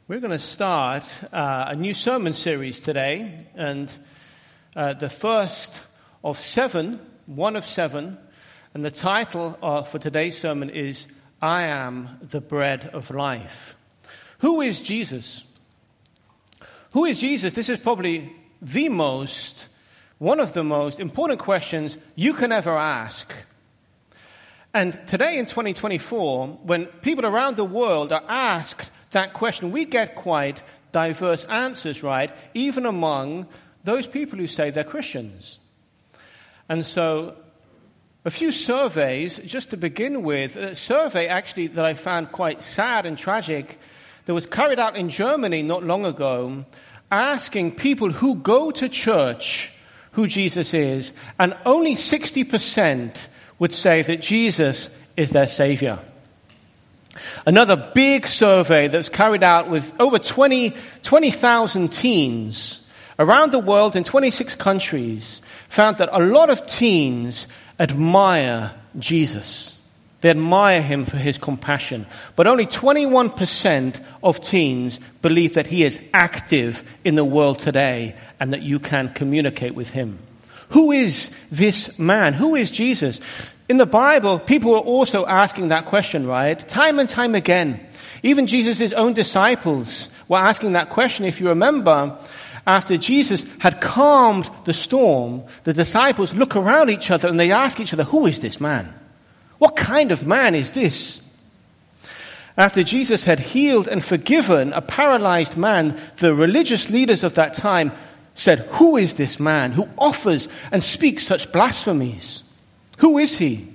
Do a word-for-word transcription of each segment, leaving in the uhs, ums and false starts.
We're going to start uh, a new sermon series today, and uh, the first of seven, one of seven, and the title uh, for today's sermon is, I Am the Bread of Life. Who is Jesus? Who is Jesus? This is probably the most, one of the most important questions you can ever ask. And today in twenty twenty-four, when people around the world are asked that question, we get quite diverse answers, right? Even among those people who say they're Christians. And so, a few surveys, just to begin with, a survey actually that I found quite sad and tragic, that was carried out in Germany not long ago, asking people who go to church who Jesus is, and only sixty percent would say that Jesus is their Savior. Another big survey that was carried out with over twenty thousand teens around the world in twenty-six countries found that a lot of teens admire Jesus. They admire him for his compassion. But only twenty-one percent of teens believe that he is active in the world today and that you can communicate with him. Who is this man? Who is Jesus? In the Bible, people were also asking that question, right? Time and time again. Even Jesus' own disciples were asking that question. If you remember, after Jesus had calmed the storm, the disciples look around each other and they ask each other, who is this man? What kind of man is this? After Jesus had healed and forgiven a paralyzed man, the religious leaders of that time said, who is this man who offers and speaks such blasphemies? Who is he?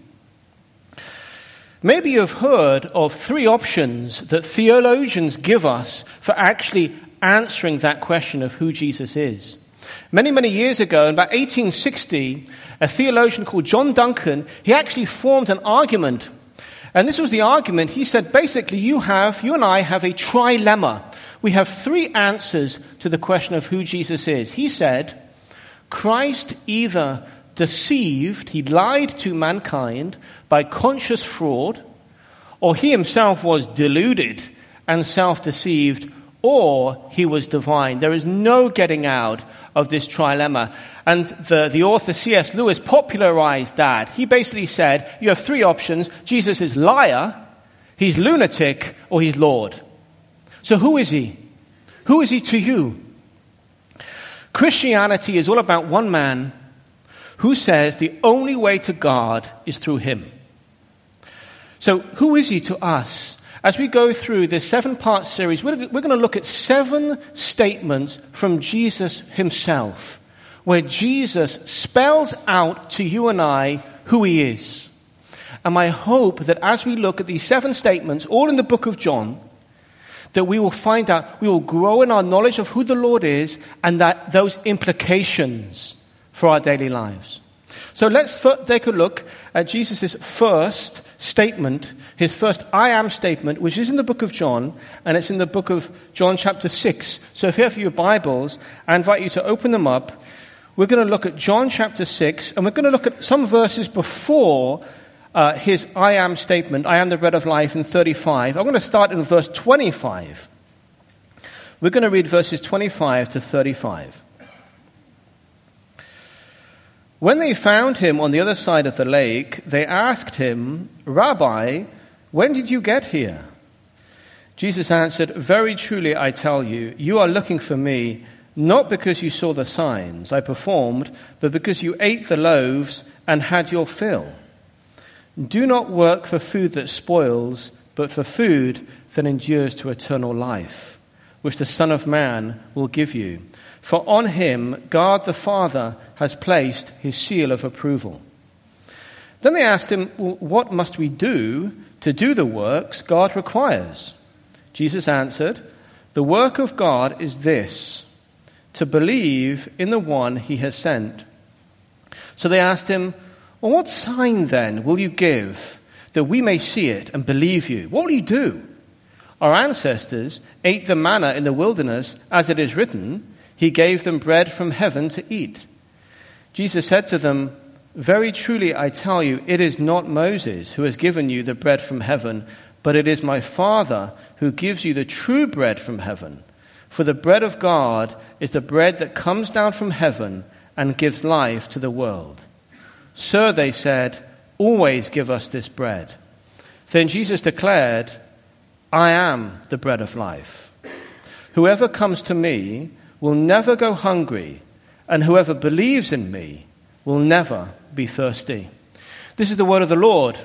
Maybe you've heard of three options that theologians give us for actually answering that question of who Jesus is. Many, many years ago, in about eighteen sixty, a theologian called John Duncan, he actually formed an argument. And this was the argument. He said, basically, you have, you and I have a trilemma. We have three answers to the question of who Jesus is. He said, Christ either deceived, he lied to mankind by conscious fraud, or he himself was deluded and self-deceived, or he was divine. There is no getting out of this trilemma. And the, the author C S Lewis popularized that. He basically said, you have three options. Jesus is liar, he's lunatic, or he's Lord. So who is he? Who is he to you? Christianity is all about one man who says the only way to God is through him. So who is he to us? As we go through this seven-part series, we're, we're going to look at seven statements from Jesus himself, where Jesus spells out to you and I who he is. And my hope that as we look at these seven statements, all in the book of John, that we will find out, we will grow in our knowledge of who the Lord is and that those implications for our daily lives. So let's f- take a look at Jesus' first statement, his first I am statement, which is in the book of John, and it's in the book of John chapter six. So if you have your Bibles, I invite you to open them up. We're going to look at John chapter six, and we're going to look at some verses before uh, his I am statement, I am the bread of life, in thirty-five. I'm going to start in verse twenty-five. We're going to read verses twenty-five to thirty-five. When they found him on the other side of the lake, they asked him, Rabbi, when did you get here? Jesus answered, very truly I tell you, you are looking for me, not because you saw the signs I performed, but because you ate the loaves and had your fill. Do not work for food that spoils, but for food that endures to eternal life, which the Son of Man will give you. For on him God the Father has placed his seal of approval. Then they asked him, well, what must we do to do the works God requires? Jesus answered, the work of God is this, to believe in the one he has sent. So they asked him, well, what sign then will you give that we may see it and believe you? What will you do? Our ancestors ate the manna in the wilderness, as it is written, he gave them bread from heaven to eat. Jesus said to them, very truly I tell you, it is not Moses who has given you the bread from heaven, but it is my Father who gives you the true bread from heaven. For the bread of God is the bread that comes down from heaven and gives life to the world. Sir, they said, always give us this bread. Then Jesus declared, I am the bread of life. Whoever comes to me will never go hungry, and whoever believes in me will never be thirsty. This is the word of the Lord.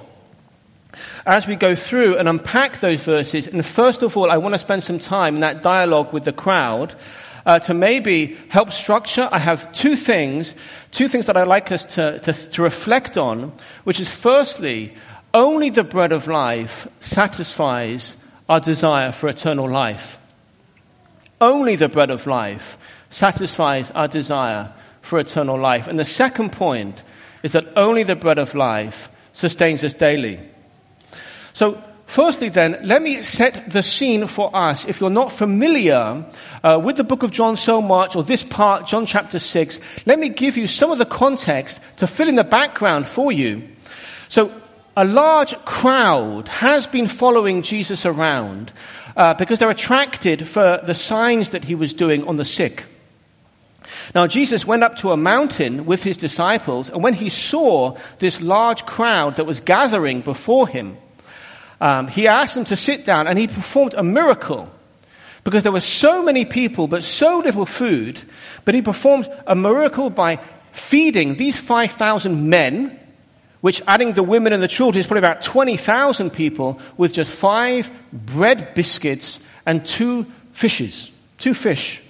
As we go through and unpack those verses, and first of all, I want to spend some time in that dialogue with the crowd uh, to maybe help structure. I have two things, two things that I'd like us to, to, to reflect on, which is firstly, only the bread of life satisfies our desire for eternal life. Only the bread of life satisfies our desire for eternal life. And the second point is that only the bread of life sustains us daily. So, firstly then, let me set the scene for us. If you're not familiar uh, with the book of John so much, or this part, John chapter six, let me give you some of the context to fill in the background for you. So, a large crowd has been following Jesus around uh, because they're attracted for the signs that he was doing on the sick. Now, Jesus went up to a mountain with his disciples, and when he saw this large crowd that was gathering before him, Um, he asked them to sit down, and he performed a miracle because there were so many people but so little food. But he performed a miracle by feeding these five thousand men, which, adding the women and the children, is probably about twenty thousand people, with just five bread biscuits and two fishes, two fish.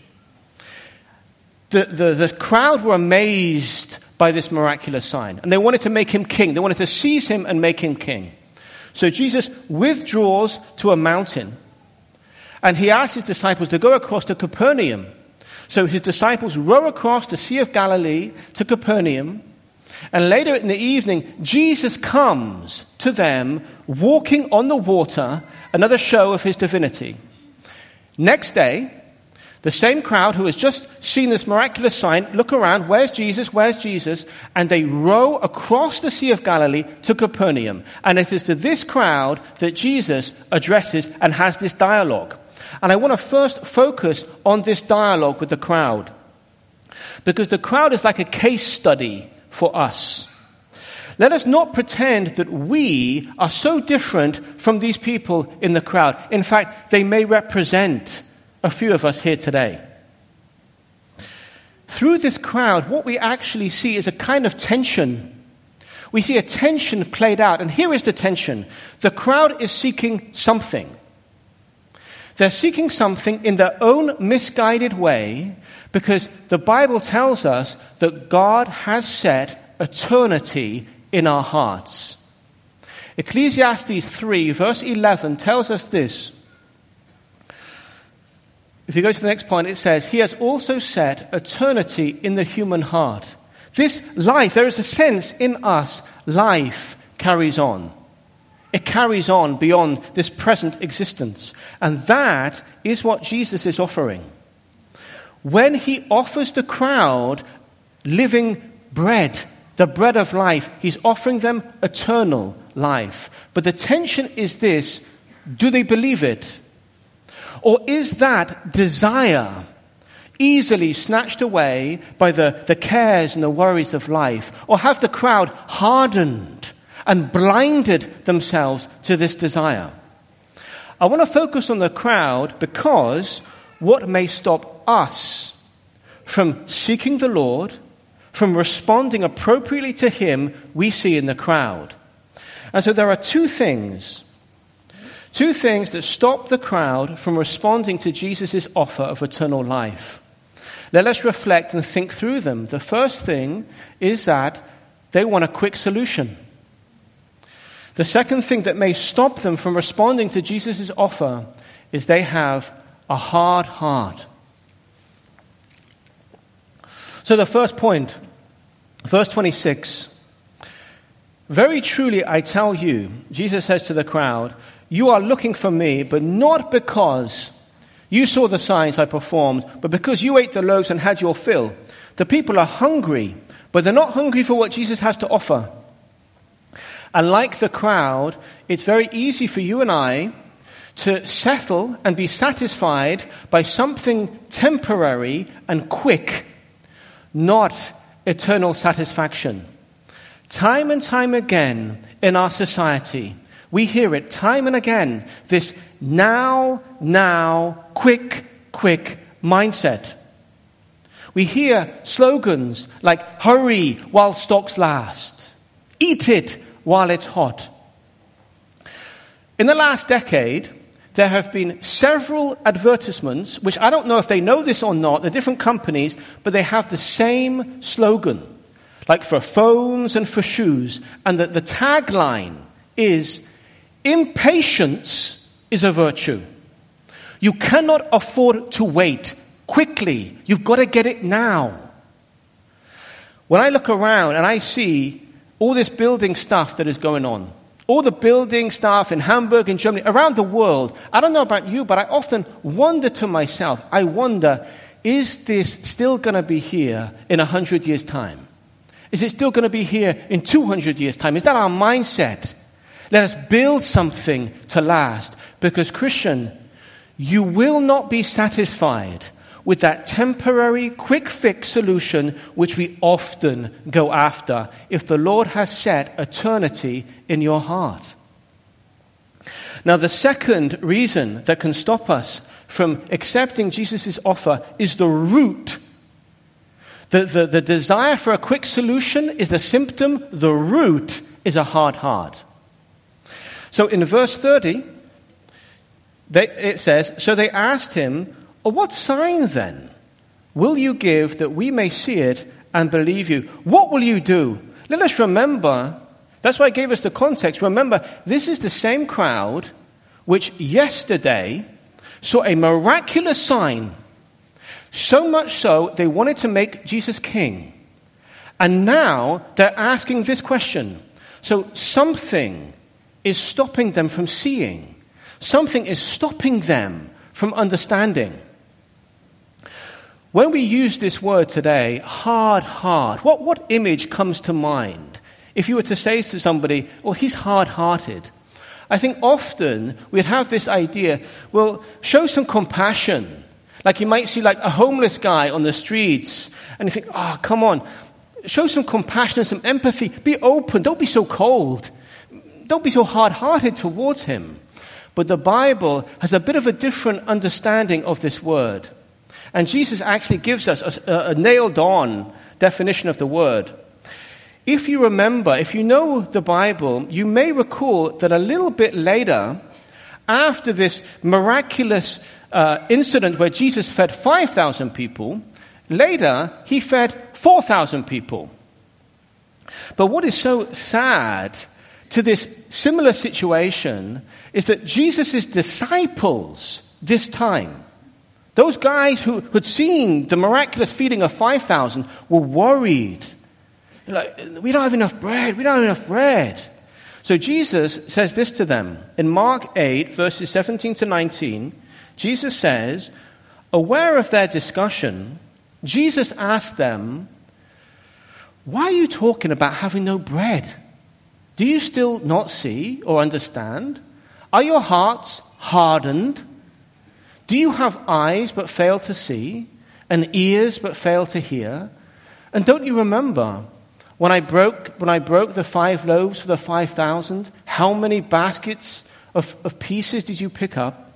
The, the, the crowd were amazed by this miraculous sign, and they wanted to make him king. They wanted to seize him and make him king. So Jesus withdraws to a mountain, and he asks his disciples to go across to Capernaum. So his disciples row across the Sea of Galilee to Capernaum, and later in the evening, Jesus comes to them walking on the water, another show of his divinity. Next day, the same crowd who has just seen this miraculous sign look around, where's Jesus, where's Jesus? And they row across the Sea of Galilee to Capernaum. And it is to this crowd that Jesus addresses and has this dialogue. And I want to first focus on this dialogue with the crowd, because the crowd is like a case study for us. Let us not pretend that we are so different from these people in the crowd. In fact, they may represent a few of us here today. Through this crowd, what we actually see is a kind of tension. We see a tension played out, and here is the tension. The crowd is seeking something. They're seeking something in their own misguided way, because the Bible tells us that God has set eternity in our hearts. Ecclesiastes three, verse eleven tells us this. If you go to the next point, it says, he has also set eternity in the human heart. This life, there is a sense in us, life carries on. It carries on beyond this present existence. And that is what Jesus is offering. When he offers the crowd living bread, the bread of life, he's offering them eternal life. But the tension is this: do they believe it? Or is that desire easily snatched away by the, the cares and the worries of life? Or have the crowd hardened and blinded themselves to this desire? I want to focus on the crowd because what may stop us from seeking the Lord, from responding appropriately to him, we see in the crowd. And so there are two things Two things that stop the crowd from responding to Jesus' offer of eternal life. Let us reflect and think through them. The first thing is that they want a quick solution. The second thing that may stop them from responding to Jesus' offer is they have a hard heart. So the first point, verse twenty-six. Very truly I tell you, Jesus says to the crowd, you are looking for me, but not because you saw the signs I performed, but because you ate the loaves and had your fill. The people are hungry, but they're not hungry for what Jesus has to offer. And like the crowd, it's very easy for you and I to settle and be satisfied by something temporary and quick, not eternal satisfaction. Time and time again in our society, we hear it time and again, this now, now, quick, quick mindset. We hear slogans like, hurry while stocks last. Eat it while it's hot. In the last decade, there have been several advertisements, which I don't know if they know this or not, they're different companies, but they have the same slogan, like for phones and for shoes. And the, the tagline is, impatience is a virtue. You cannot afford to wait. Quickly, you've got to get it now. When I look around and I see all this building stuff that is going on, all the building stuff in Hamburg, in Germany, around the world, I don't know about you, but I often wonder to myself, I wonder, is this still going to be here in a hundred years' time? Is it still going to be here in two hundred years' time? Is that our mindset? Let us build something to last. Because Christian, you will not be satisfied with that temporary, quick fix solution which we often go after if the Lord has set eternity in your heart. Now, the second reason that can stop us from accepting Jesus' offer is the root. The, the, the desire for a quick solution is the symptom. The root is a hard heart. So in verse thirty, they, it says, so they asked him, oh, what sign then will you give that we may see it and believe you? What will you do? Let us remember, that's why I gave us the context. Remember, this is the same crowd which yesterday saw a miraculous sign. So much so, they wanted to make Jesus king. And now they're asking this question. So something is stopping them from seeing. Something is stopping them from understanding. When we use this word today, hard heart, what, what image comes to mind? If you were to say to somebody, well, he's hard-hearted, I think often we'd have this idea, well, show some compassion. Like you might see like a homeless guy on the streets, and you think, oh, come on, show some compassion and some empathy. Be open, don't be so cold. Don't be so hard-hearted towards him. But the Bible has a bit of a different understanding of this word. And Jesus actually gives us a, a nailed-on definition of the word. If you remember, if you know the Bible, you may recall that a little bit later, after this miraculous uh, incident where Jesus fed five thousand people, later he fed four thousand people. But what is so sad to this similar situation is that Jesus' disciples this time, those guys who had seen the miraculous feeding of five thousand, were worried. Like, we don't have enough bread. We don't have enough bread. So Jesus says this to them. In Mark eight, verses seventeen to nineteen, Jesus says, aware of their discussion, Jesus asked them, why are you talking about having no bread? Do you still not see or understand? Are your hearts hardened? Do you have eyes but fail to see, and ears but fail to hear? And don't you remember when I broke when I broke the five loaves for the five thousand? How many baskets of, of pieces did you pick up?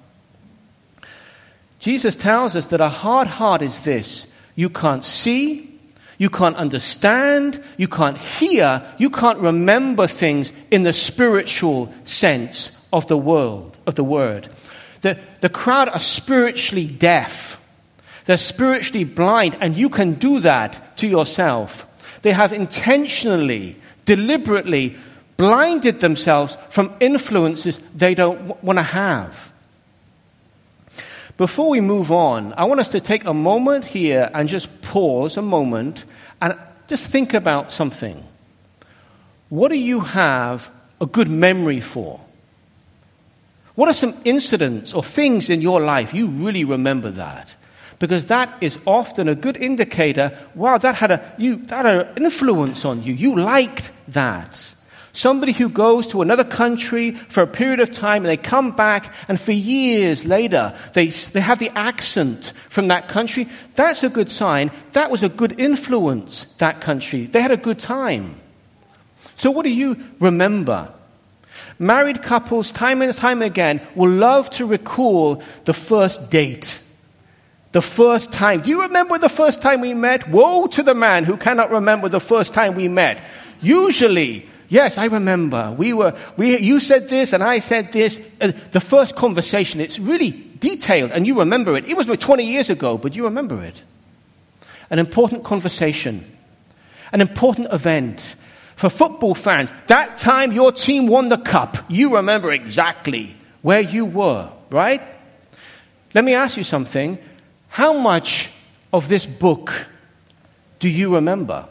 Jesus tells us that a hard heart is this: you can't see, you can't understand, you can't hear, you can't remember things in the spiritual sense of the world, of the word. The, the crowd are spiritually deaf. They're spiritually blind, and you can do that to yourself. They have intentionally, deliberately blinded themselves from influences they don't w- want to have. Before we move on, I want us to take a moment here and just pause a moment and just think about something. What do you have a good memory for? What are some incidents or things in your life you really remember that? Because that is often a good indicator, wow, that had a you that had an influence on you. You liked that. Somebody who goes to another country for a period of time and they come back and for years later they, they have the accent from that country. That's a good sign. That was a good influence, that country. They had a good time. So what do you remember? Married couples, time and time again, will love to recall the first date. The first time. Do you remember the first time we met? Woe to the man who cannot remember the first time we met. Usually, yes, I remember. We were, we, you said this and I said this. Uh, the first conversation, it's really detailed and you remember it. It was twenty years ago, but you remember it. An important conversation. An important event. For football fans, that time your team won the cup. You remember exactly where you were, right? Let me ask you something. How much of this book do you remember?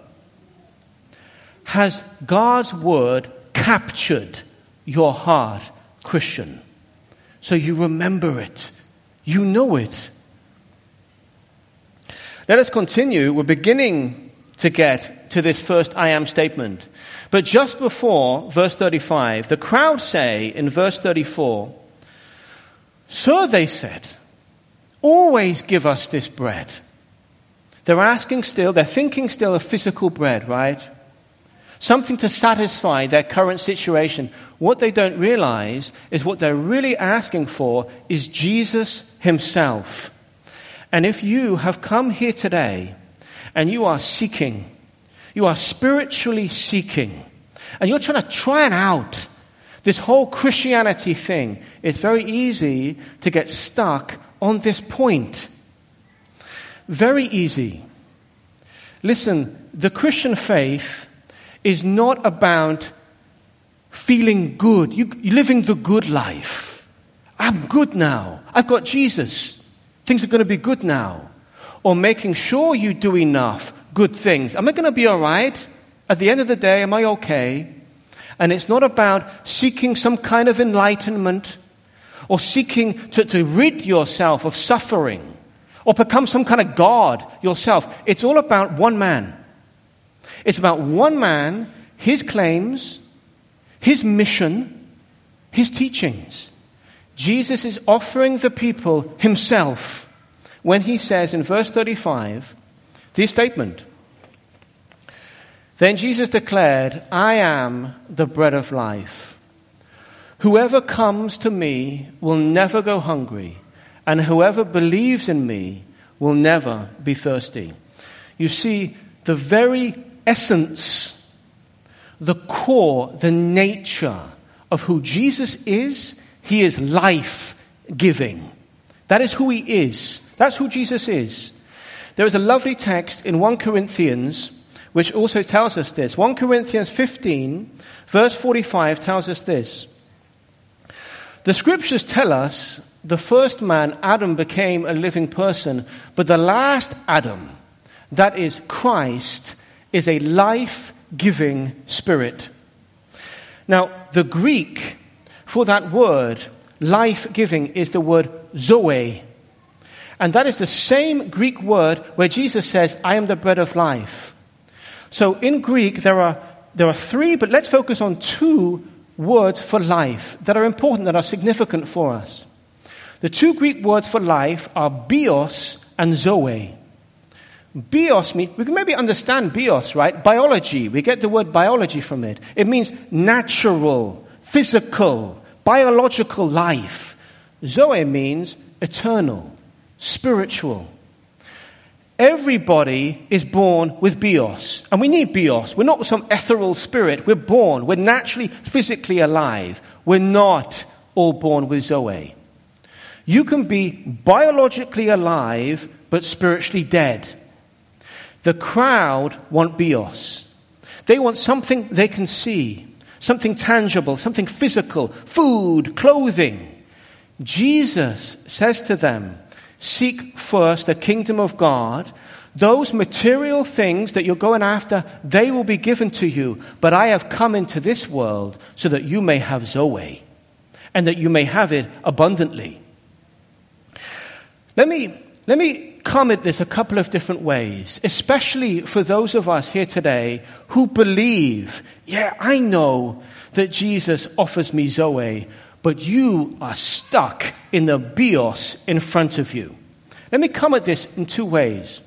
Has God's word captured your heart, Christian? So you remember it. You know it. Let us continue. We're beginning to get to this first I am statement. But just before verse thirty-five, the crowd say in verse thirty-four, "Sir," they said, "always give us this bread." They're asking still, they're thinking still of physical bread, right? Something to satisfy their current situation. What they don't realize is what they're really asking for is Jesus himself. And if you have come here today and you are seeking, you are spiritually seeking, and you're trying to try it out, this whole Christianity thing, it's very easy to get stuck on this point. Very easy. Listen, the Christian faith is not about feeling good. You, you're living the good life. I'm good now. I've got Jesus. Things are going to be good now. Or making sure you do enough good things. Am I going to be all right? At the end of the day, am I okay? And it's not about seeking some kind of enlightenment or seeking to, to rid yourself of suffering or become some kind of God yourself. It's all about one man. It's about one man, his claims, his mission, his teachings. Jesus is offering the people himself when he says in verse thirty-five, this statement, "Then Jesus declared, I am the bread of life. Whoever comes to me will never go hungry, and whoever believes in me will never be thirsty." You see, the very essence, the core, the nature of who Jesus is, he is life-giving. That is who he is. That's who Jesus is. There is a lovely text in First Corinthians which also tells us this. First Corinthians fifteen, verse forty-five tells us this. The scriptures tell us the first man, Adam, became a living person, but the last Adam, that is Christ, is a life-giving spirit. Now, the Greek for that word, life-giving, is the word zoe. And that is the same Greek word where Jesus says, I am the bread of life. So in Greek, there are, there are three, but let's focus on two words for life that are important, that are significant for us. The two Greek words for life are bios and zoe. Bios means, we can maybe understand bios, right? Biology. We get the word biology from it. It means natural, physical, biological life. Zoe means eternal, spiritual. Everybody is born with bios. And we need bios. We're not some ethereal spirit. We're born. We're naturally, physically alive. We're not all born with zoe. You can be biologically alive, but spiritually dead. The crowd want bios. They want something they can see, something tangible, something physical, food, clothing. Jesus says to them, seek first the kingdom of God. Those material things that you're going after, they will be given to you. But I have come into this world so that you may have Zoe and that you may have it abundantly. Let me, let me come at this a couple of different ways, especially for those of us here today who believe, yeah, I know that Jesus offers me Zoe, but you are stuck in the bios in front of you. Let me come at this in two ways.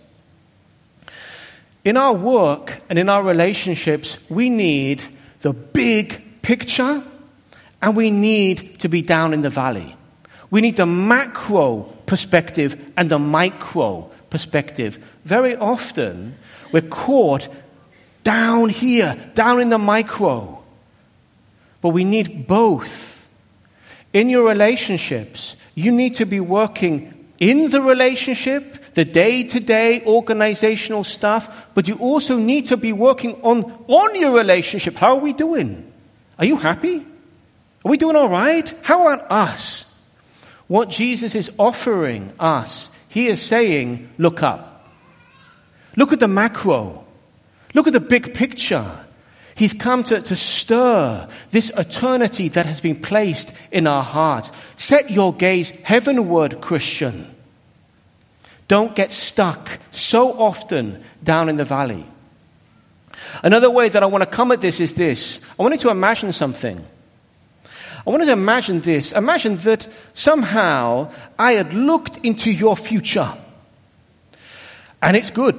In our work and in our relationships, we need the big picture and we need to be down in the valley. We need the macro perspective and the micro perspective. Very often, we're caught down here, down in the micro. But we need both. In your relationships, you need to be working in the relationship, the day-to-day organizational stuff, but you also need to be working on, on your relationship. How are we doing? Are you happy? Are we doing all right? How about us? What Jesus is offering us, he is saying, look up. Look at the macro. Look at the big picture. He's come to, to stir this eternity that has been placed in our hearts. Set your gaze heavenward, Christian. Don't get stuck so often down in the valley. Another way that I want to come at this is this. I want you to imagine something. I wanted to imagine this. Imagine that somehow I had looked into your future. And it's good.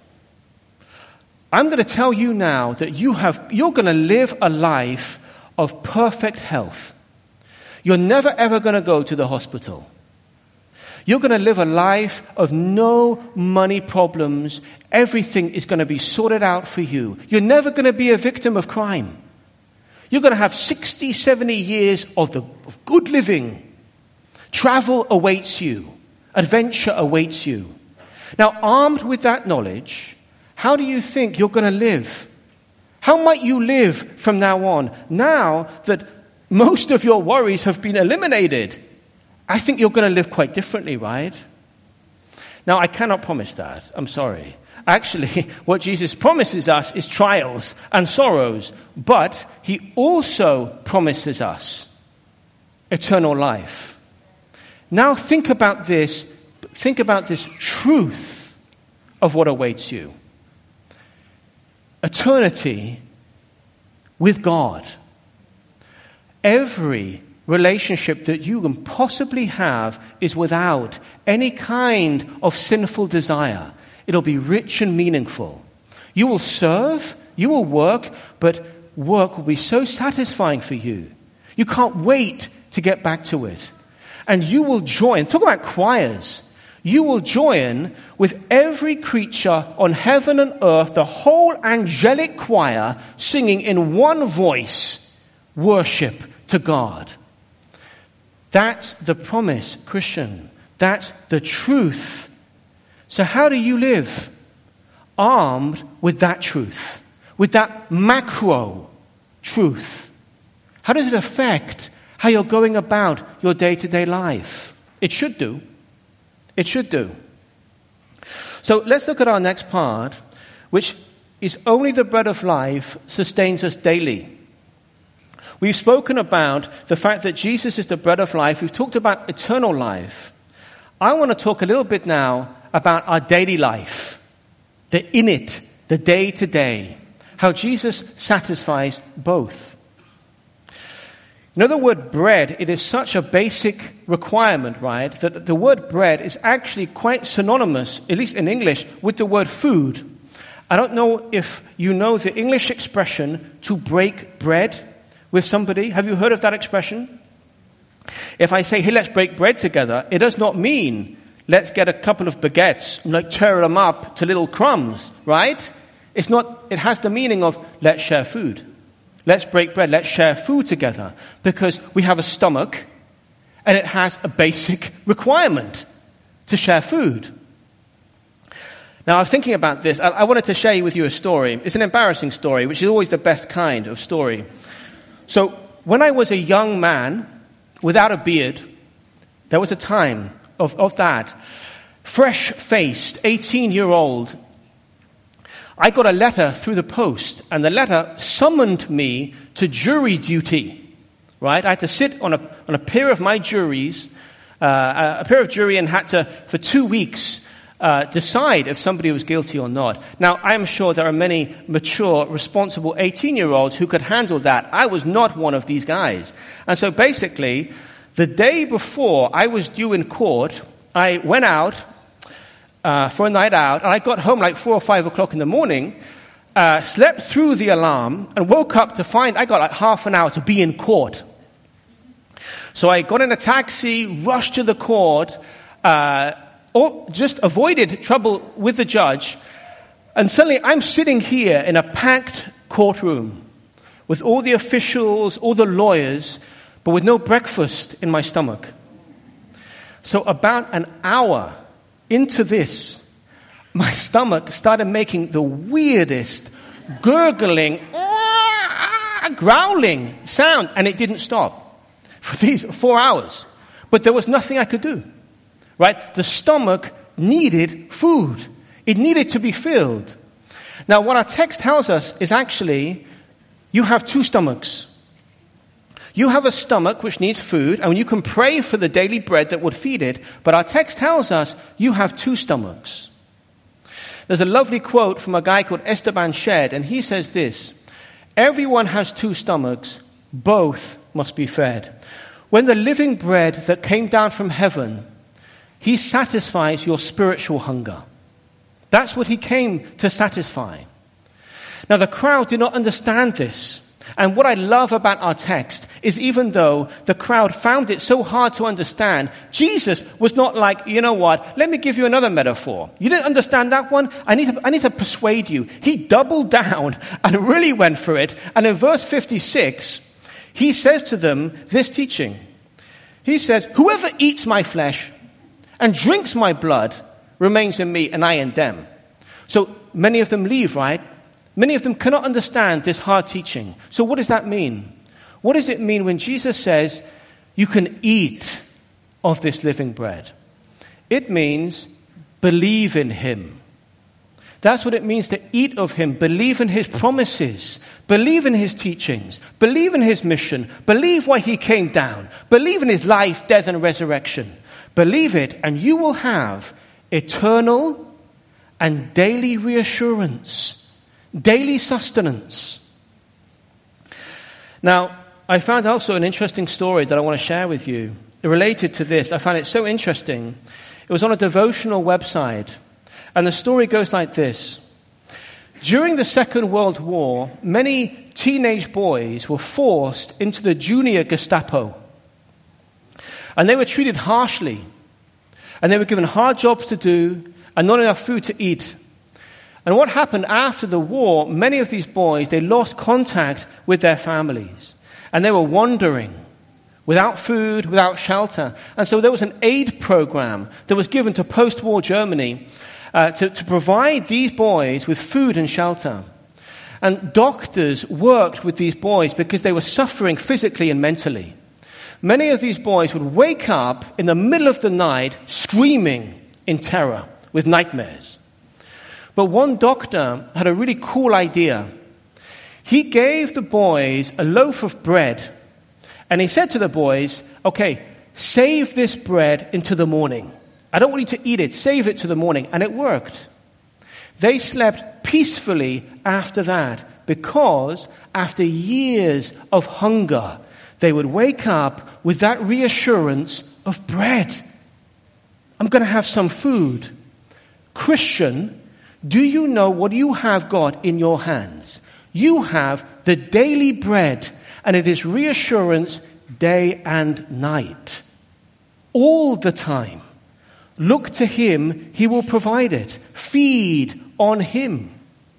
I'm going to tell you now that you have, you're going to live a life of perfect health. You're never ever going to go to the hospital. You're going to live a life of no money problems. Everything is going to be sorted out for you. You're never going to be a victim of crime. You're going to have sixty, seventy years of the of good living. Travel awaits you. Adventure awaits you. Now, armed with that knowledge, how do you think you're going to live? How might you live from now on? Now that most of your worries have been eliminated, I think you're going to live quite differently, right? Now, I cannot promise that. I'm sorry. Actually, what Jesus promises us is trials and sorrows, but he also promises us eternal life. Now think about this, think about this truth of what awaits you. Eternity with God. Every relationship that you can possibly have is without any kind of sinful desire. It'll be rich and meaningful. You will serve, you will work, but work will be so satisfying for you. You can't wait to get back to it. And you will join, talk about choirs, you will join with every creature on heaven and earth, the whole angelic choir, singing in one voice, worship to God. That's the promise, Christian. That's the truth. So how do you live? Armed with that truth, with that macro truth. How does it affect how you're going about your day-to-day life? It should do. It should do. So let's look at our next part, which is only the bread of life sustains us daily. We've spoken about the fact that Jesus is the bread of life. We've talked about eternal life. I want to talk a little bit now about our daily life, the in it, the day-to-day, how Jesus satisfies both. You know, the word bread, it is such a basic requirement, right, that the word bread is actually quite synonymous, at least in English, with the word food. I don't know if you know the English expression to break bread with somebody. Have you heard of that expression? If I say, hey, let's break bread together, it does not mean let's get a couple of baguettes and like tear them up to little crumbs, right? It's not, it has the meaning of let's share food. Let's break bread, let's share food together. Because we have a stomach and it has a basic requirement to share food. Now, I was thinking about this. I, I wanted to share with you a story. It's an embarrassing story, which is always the best kind of story. So, when I was a young man without a beard, there was a time Of, of that, fresh-faced, eighteen-year-old, I got a letter through the post, and the letter summoned me to jury duty, right? I had to sit on a, on a pair of my juries, uh, a pair of jury, and had to, for two weeks, uh, decide if somebody was guilty or not. Now, I'm sure there are many mature, responsible eighteen-year-olds who could handle that. I was not one of these guys. And so basically, the day before I was due in court, I went out uh, for a night out, and I got home like four or five o'clock in the morning, uh, slept through the alarm, and woke up to find I got like half an hour to be in court. So I got in a taxi, rushed to the court, uh, or just avoided trouble with the judge, and suddenly I'm sitting here in a packed courtroom with all the officials, all the lawyers, but with no breakfast in my stomach. So about an hour into this, my stomach started making the weirdest, gurgling, growling sound, and it didn't stop for these four hours. But there was nothing I could do, right? The stomach needed food. It needed to be filled. Now, what our text tells us is actually, you have two stomachs. You have a stomach which needs food, and you can pray for the daily bread that would feed it, but our text tells us you have two stomachs. There's a lovely quote from a guy called Esteban Shed, and he says this: everyone has two stomachs, both must be fed. When the living bread that came down from heaven, he satisfies your spiritual hunger. That's what he came to satisfy. Now the crowd did not understand this. And what I love about our text is even though the crowd found it so hard to understand, Jesus was not like, you know what, let me give you another metaphor. You didn't understand that one? I need to, I need to persuade you. He doubled down and really went for it. And in verse fifty-six, he says to them this teaching. He says, whoever eats my flesh and drinks my blood remains in me and I in them. So many of them leave, right? Many of them cannot understand this hard teaching. So what does that mean? What does it mean when Jesus says, you can eat of this living bread? It means believe in him. That's what it means to eat of him. Believe in his promises. Believe in his teachings. Believe in his mission. Believe why he came down. Believe in his life, death, and resurrection. Believe it, and you will have eternal and daily reassurance. Daily sustenance. Now, I found also an interesting story that I want to share with you. Related to this, I found it so interesting. It was on a devotional website. And the story goes like this. During the Second World War, many teenage boys were forced into the junior Gestapo. And they were treated harshly. And they were given hard jobs to do and not enough food to eat. And what happened after the war, many of these boys, they lost contact with their families. And they were wandering, without food, without shelter. And so there was an aid program that was given to post-war Germany uh, to, to provide these boys with food and shelter. And doctors worked with these boys because they were suffering physically and mentally. Many of these boys would wake up in the middle of the night screaming in terror with nightmares. But one doctor had a really cool idea. He gave the boys a loaf of bread, and he said to the boys, okay, save this bread into the morning. I don't want you to eat it. Save it to the morning. And it worked. They slept peacefully after that because after years of hunger, they would wake up with that reassurance of bread. I'm going to have some food. Christian, do you know what you have got in your hands? You have the daily bread, and it is reassurance day and night. All the time. Look to him, he will provide it. Feed on him.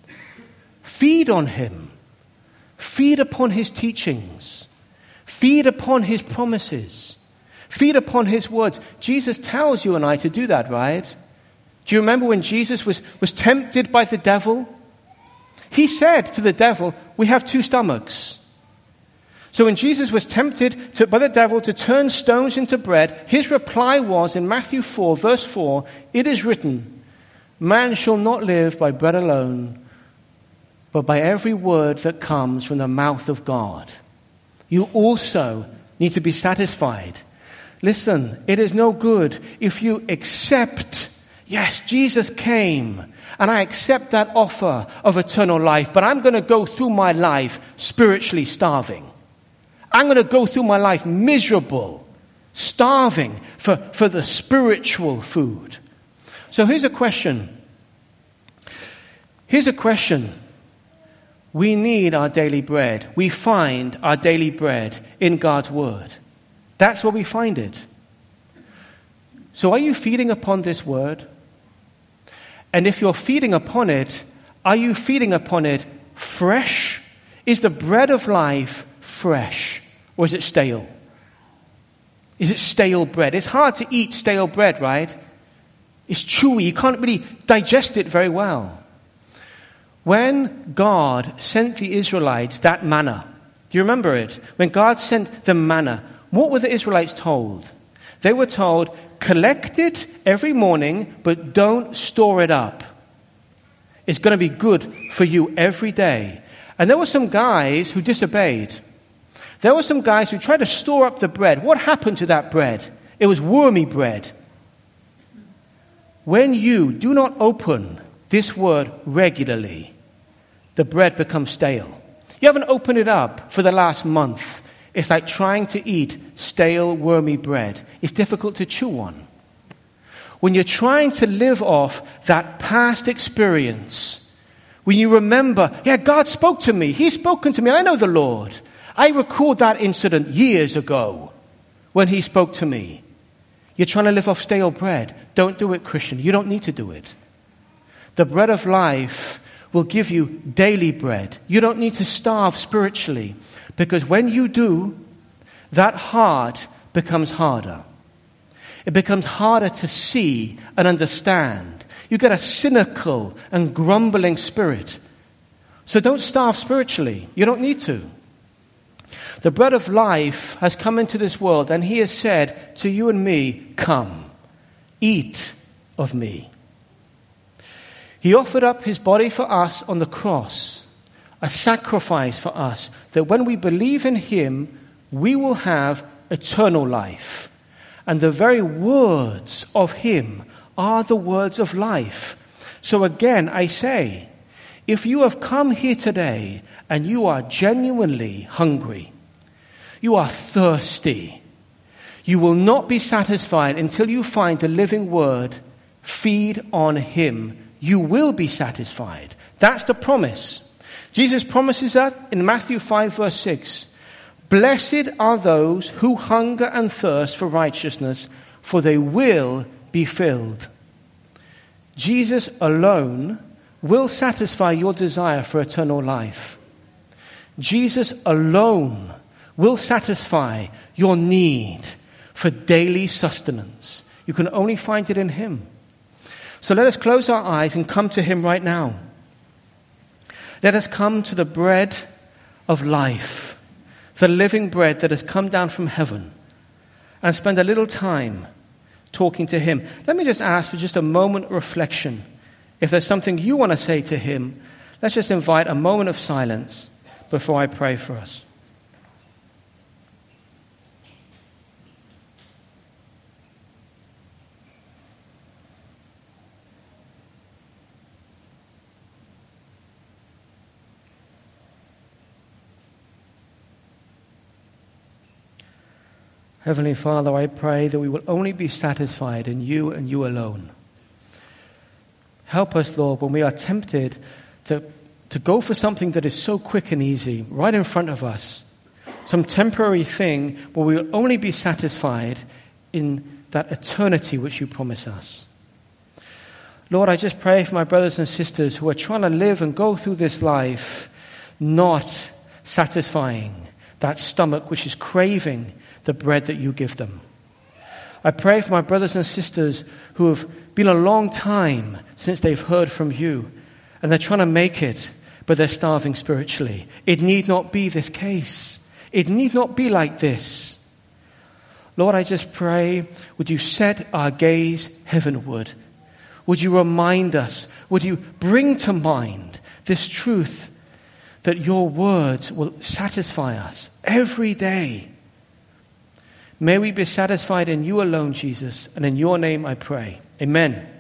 Feed on him. Feed upon his teachings. Feed upon his promises. Feed upon his words. Jesus tells you and I to do that, right? Do you remember when Jesus was, was tempted by the devil? He said to the devil, we have two stomachs. So when Jesus was tempted to, by the devil to turn stones into bread, his reply was in Matthew four, verse four, it is written, man shall not live by bread alone, but by every word that comes from the mouth of God. You also need to be satisfied. Listen, it is no good if you accept Yes, Jesus came, and I accept that offer of eternal life, but I'm going to go through my life spiritually starving. I'm going to go through my life miserable, starving for, for the spiritual food. So here's a question. Here's a question. We need our daily bread. We find our daily bread in God's Word. That's where we find it. So are you feeding upon this Word? And if you're feeding upon it, are you feeding upon it fresh? Is the bread of life fresh? Or is it stale? Is it stale bread? It's hard to eat stale bread, right? It's chewy. You can't really digest it very well. When God sent the Israelites that manna, do you remember it? When God sent the manna, what were the Israelites told? They were told, collect it every morning, but don't store it up. It's going to be good for you every day. And there were some guys who disobeyed. There were some guys who tried to store up the bread. What happened to that bread? It was wormy bread. When you do not open this word regularly, the bread becomes stale. You haven't opened it up for the last month. It's like trying to eat stale, wormy bread. It's difficult to chew on. When you're trying to live off that past experience, when you remember, yeah, God spoke to me. He's spoken to me. I know the Lord. I recalled that incident years ago when He spoke to me. You're trying to live off stale bread. Don't do it, Christian. You don't need to do it. The bread of life will give you daily bread. You don't need to starve spiritually, because when you do, that heart becomes harder. It becomes harder to see and understand. You get a cynical and grumbling spirit. So don't starve spiritually. You don't need to. The bread of life has come into this world, and He has said to you and me, come, eat of me. He offered up His body for us on the cross, a sacrifice for us, that when we believe in Him, we will have eternal life. And the very words of Him are the words of life. So again, I say, if you have come here today and you are genuinely hungry, you are thirsty, you will not be satisfied until you find the living word, feed on Him. You will be satisfied. That's the promise. Jesus promises us in Matthew five verse six, blessed are those who hunger and thirst for righteousness, for they will be filled. Jesus alone will satisfy your desire for eternal life. Jesus alone will satisfy your need for daily sustenance. You can only find it in Him. So let us close our eyes and come to Him right now. Let us come to the bread of life, the living bread that has come down from heaven, and spend a little time talking to Him. Let me just ask for just a moment of reflection. If there's something you want to say to Him, let's just invite a moment of silence before I pray for us. Heavenly Father, I pray that we will only be satisfied in You and You alone. Help us, Lord, when we are tempted to, to go for something that is so quick and easy, right in front of us, some temporary thing where we will only be satisfied in that eternity which You promise us. Lord, I just pray for my brothers and sisters who are trying to live and go through this life not satisfying that stomach which is craving the bread that You give them. I pray for my brothers and sisters who have been a long time since they've heard from You, and they're trying to make it, but they're starving spiritually. It need not be this case. It need not be like this. Lord, I just pray, would You set our gaze heavenward? Would You remind us, would You bring to mind this truth that Your words will satisfy us every day? May we be satisfied in You alone, Jesus, and in Your name I pray. Amen.